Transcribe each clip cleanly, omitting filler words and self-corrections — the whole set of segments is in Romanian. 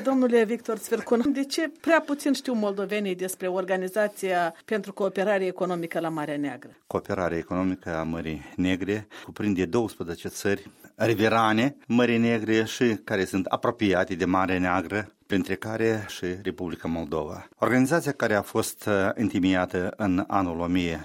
domnule Victor Sfircun, de ce prea puțin știu moldovenii despre Organizația pentru Cooperare Economică la Marea Neagră? Cooperarea economică a Mării Negre cuprinde 12 țări riverane Mării Negre și care sunt apropiate de Marea Neagră, printre care și Republica Moldova. Organizația care a fost întemeiată în anul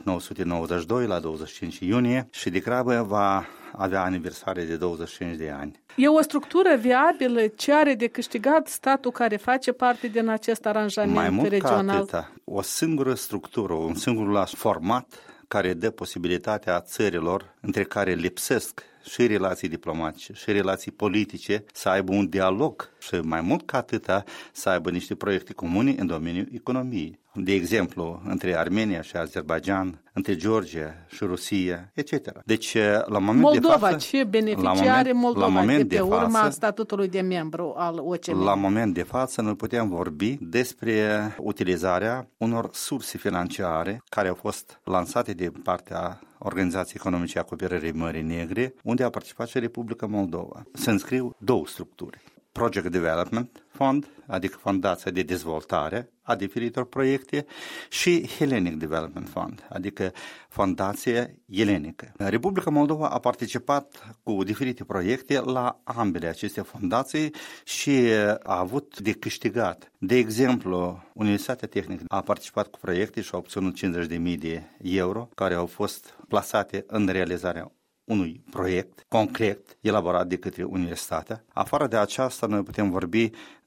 1992 la 25 iunie și de grabă va avea aniversare de 25 de ani. E o structură viabilă? Ce are de câștigat statul care face parte din acest aranjament regional? Mai mult regional? ca atâta, o singură structură, un singur format care dă posibilitatea țărilor între care lipsesc și relații diplomatice și relații politice să aibă un dialog și mai mult ca atâta să aibă niște proiecte comune în domeniul economiei. De exemplu, între Armenia și Azerbaijan, între Georgia și Rusia, etc. Deci, la moment Moldova, de față, ce beneficii are Moldova de pe urma statutului de membru al OCM? La moment de față, noi putem vorbi despre utilizarea unor surse financiare care au fost lansate de partea Organizației Economice a Cooperării Mării Negre, unde a participat și Republica Moldova. Se înscriu două structuri. Project Development Fund, adică Fondația de Dezvoltare a diferitor proiecte, și Hellenic Development Fund, adică Fondația Elenică. Republica Moldova a participat cu diferite proiecte la ambele aceste fondații și a avut de câștigat. De exemplu, Universitatea Tehnică a participat cu proiecte și a obținut 50.000 de euro care au fost plasate în realizarea unui proiect concret elaborat de către universitatea. Afară de aceasta, noi putem vorbi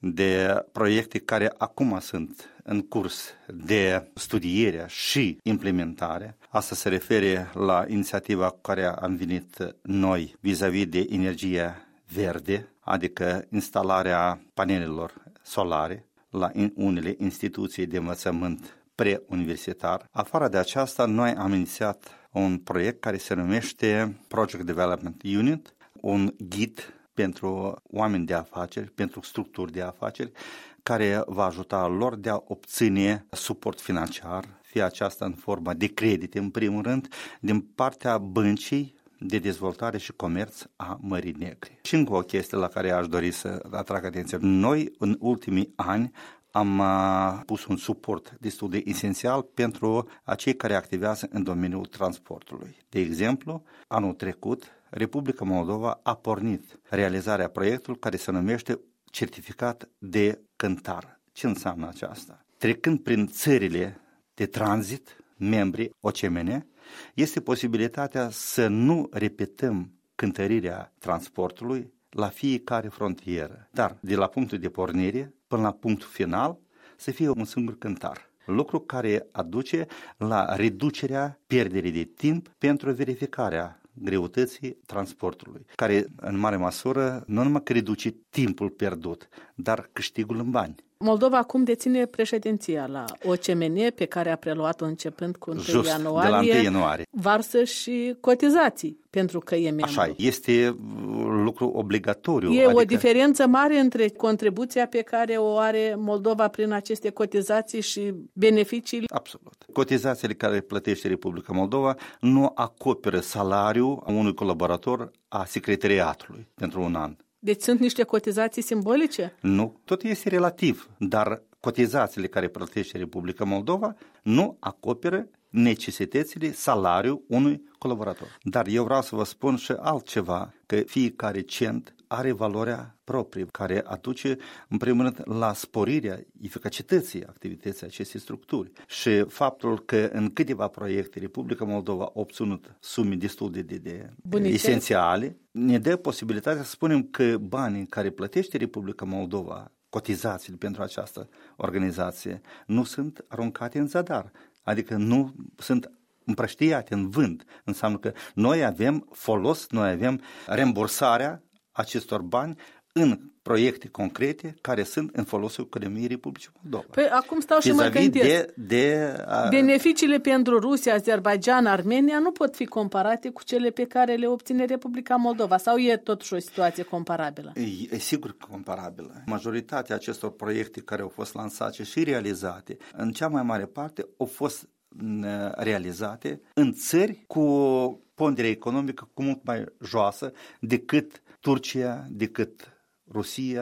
de proiecte care acum sunt în curs de studiere și implementare. Asta se refere la inițiativa cu care am venit noi vis-a-vis de energia verde, adică instalarea panelelor solare la unele instituții de învățământ preuniversitar. Afară de aceasta, noi am inițiat un proiect care se numește Project Development Unit, un ghid pentru oameni de afaceri, pentru structuri de afaceri, care va ajuta lor de a obține suport financiar, fie aceasta în forma de credite, în primul rând, din partea Băncii de Dezvoltare și Comerț a Mării Negre. Și încă o chestie la care aș dori să atrag atenția. Noi, în ultimii ani, am pus un suport destul de esențial pentru acei care activează în domeniul transportului. De exemplu, anul trecut, Republica Moldova a pornit realizarea proiectului care se numește Certificat de Cântar. Ce înseamnă aceasta? Trecând prin țările de tranzit, membri OCMN, este posibilitatea să nu repetăm cântărirea transportului la fiecare frontieră, dar de la punctul de pornire până la punctul final să fie un singur cântar. Lucru care aduce la reducerea pierderii de timp pentru verificarea greutății transportului, care în mare măsură nu numai că reduce timpul pierdut, dar câștigul în bani. Moldova acum deține președinția la OCMN, pe care a preluat-o începând cu 1 ianuarie. De la 1 ianuarie. Varsă și cotizații pentru că e membru. Așa, este lucru obligatoriu. E o diferență mare între contribuția pe care o are Moldova prin aceste cotizații și beneficiile? Absolut. Cotizațiile care plătește Republica Moldova nu acoperă salariul unui colaborator a secretariatului pentru un an. Deci sunt niște cotizații simbolice? Nu, tot este relativ, dar cotizațiile care plătește Republica Moldova nu acoperă necesitățile, salariul unui colaborator. Dar eu vreau să vă spun și altceva, că fiecare cent are valoarea proprie, care aduce, în primul rând, la sporirea eficacității activității acestei structuri. Și faptul că în câteva proiecte Republica Moldova a obținut sume destul de esențiale, ne dă posibilitatea să spunem că banii care plătește Republica Moldova, cotizațiile pentru această organizație, nu sunt aruncate în zadar. Adică nu sunt împrăștiate în vânt. Înseamnă că noi avem folos, noi avem rambursarea acestor bani în proiecte concrete care sunt în folosul economiei Republicii Moldova. Păi acum stau și mă gândesc. Beneficiile pentru Rusia, Azerbaijan, Armenia nu pot fi comparate cu cele pe care le obține Republica Moldova. Sau e totuși o situație comparabilă? E sigur comparabilă. Majoritatea acestor proiecte care au fost lansate și realizate, în cea mai mare parte, au fost realizate în țări cu pondere economică cu mult mai joasă decât Turcia, decât Rusia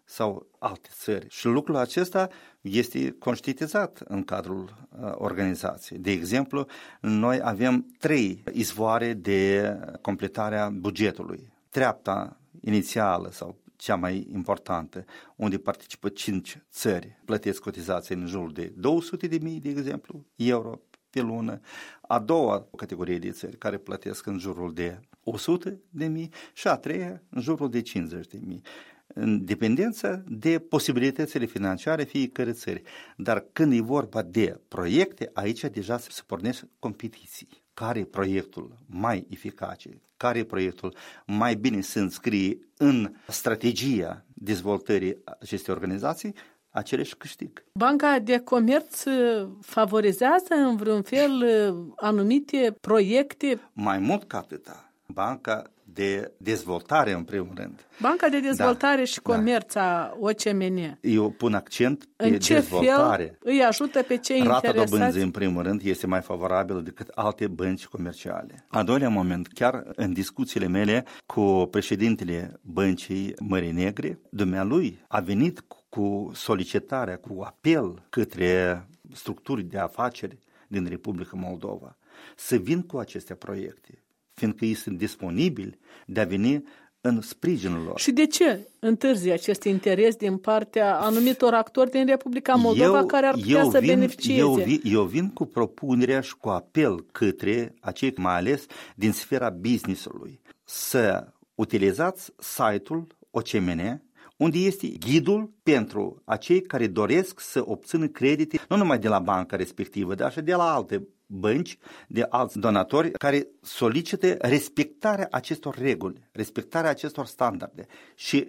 sau alte țări. Și lucrul acesta este conștientizat în cadrul organizației. De exemplu, noi avem 3 izvoare de completarea bugetului. Treapta inițială sau cea mai importantă, unde participă 5 țări, plătesc cotizații în jurul de 200.000, de exemplu, euro pe lună. A doua categorie de țări care plătesc în jurul de 100.000 și a treia în jurul de 50.000. În dependență de posibilitățile financiare fiecare țări. Dar când e vorba de proiecte, aici deja se pornesc competiții. Care e proiectul mai eficace? Care e proiectul mai bine se înscrie în strategia dezvoltării acestei organizații? Acele și câștig. Banca de Comerț favorizează în vreun fel anumite proiecte? Mai mult ca atâta. Banca de dezvoltare, în primul rând. Banca de dezvoltare și comerț a OCMN. Eu pun accent pe în ce dezvoltare. Fel îi ajută pe cei Rata interesați? dobânzii, în primul rând, este mai favorabilă decât alte bănci comerciale. A doilea moment, chiar în discuțiile mele cu președintele Băncii Mării Negre, dumnealui a venit cu solicitarea, cu apel către structuri de afaceri din Republica Moldova să vin cu aceste proiecte, fiindcă ei sunt disponibili de a veni în sprijinul lor. Și de ce întârzi acest interes din partea anumitor actori din Republica Moldova care ar putea să beneficieze? Eu vin cu propunerea și cu apel către acei, mai ales din sfera business-ului, să utilizați site-ul OCMN, unde este ghidul pentru acei care doresc să obțină credite, nu numai de la banca respectivă, dar și de la alte bănci, de alți donatori care solicită respectarea acestor reguli, respectarea acestor standarde. Și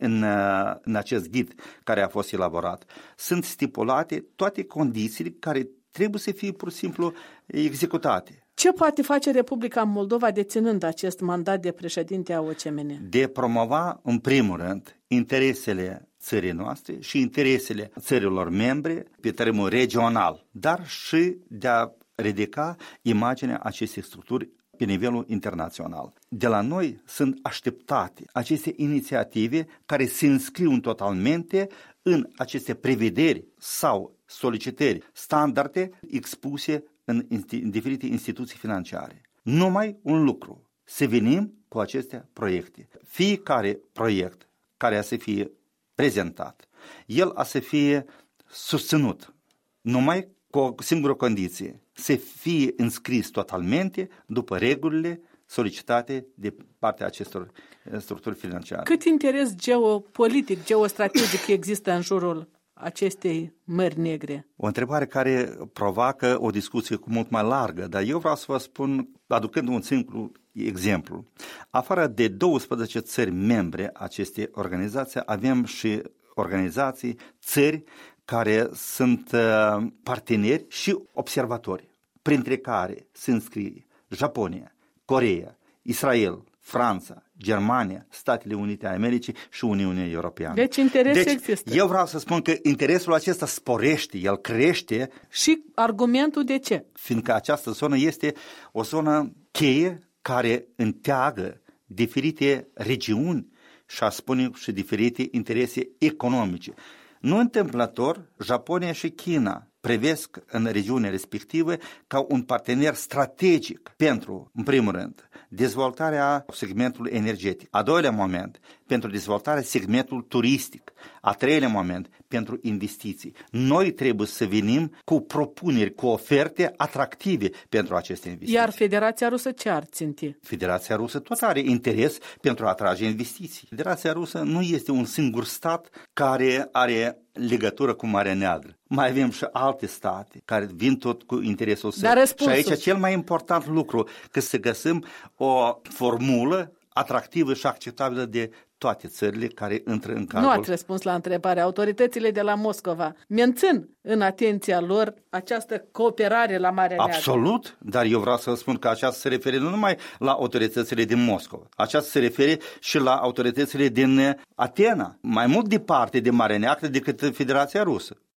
în acest ghid care a fost elaborat sunt stipulate toate condițiile care trebuie să fie pur și simplu executate. Ce poate face Republica Moldova deținând acest mandat de președinte a OCMN? De promova, în primul rând, interesele țării noastre și interesele țărilor membre pe teren regional, dar și de a ridica imaginea acestei structuri pe nivelul internațional. De la noi sunt așteptate aceste inițiative care se înscriu totalmente în aceste prevederi sau solicitări standarde expuse în diferite instituții financiare. Numai un lucru, să venim cu aceste proiecte. Fiecare proiect care a să fie prezentat, el a să fie susținut numai cu o singură condiție, să fie înscris totalmente după regulile solicitate de partea acestor structuri financiare. Cât interes geopolitic, geostrategic există în jurul acestei Mări Negre? O întrebare care provoacă o discuție cu mult mai largă, dar eu vreau să vă spun, aducând un simplu exemplu. Afară de 12 țări membre acestei organizații, avem și organizații, țări care sunt parteneri și observatori, printre care se înscrie Japonia, Coreea, Israel, Franța, Germania, Statele Unite ale Americii și Uniunea Europeană. Deci interes există. Eu vreau să spun că interesul acesta sporește, el crește. Și argumentul de ce? Fiindcă această zonă este o zonă cheie care înteagă diferite regiuni și, a spune, și diferite interese economice. Nu întâmplător, Japonia și China privesc în regiunea respectivă ca un partener strategic pentru, în primul rând, dezvoltarea segmentului energetic. A doilea moment, pentru dezvoltarea segmentului turistic. A treilea moment, pentru investiții. Noi trebuie să venim cu propuneri, cu oferte atractive pentru aceste investiții. Iar Federația Rusă ce ar ținti? Federația Rusă tot are interes pentru a atrage investiții. Federația Rusă nu este un singur stat care are legătură cu Marea Neagră. Mai avem și alte state care vin tot cu interesul său. Și aici cel mai important lucru, că să găsim o formulă atractivă și acceptabilă de toate țările care intră în cadrul. Nu ați răspuns la întrebare. Autoritățile de la Moscova mențin în atenția lor această cooperare la Marea Neagră? Absolut, dar eu vreau să vă spun că aceasta se referă nu numai la autoritățile din Moscova. Aceasta se referă și la autoritățile din Atena, mai mult departe de Marea Neagră decât Federația Rusă.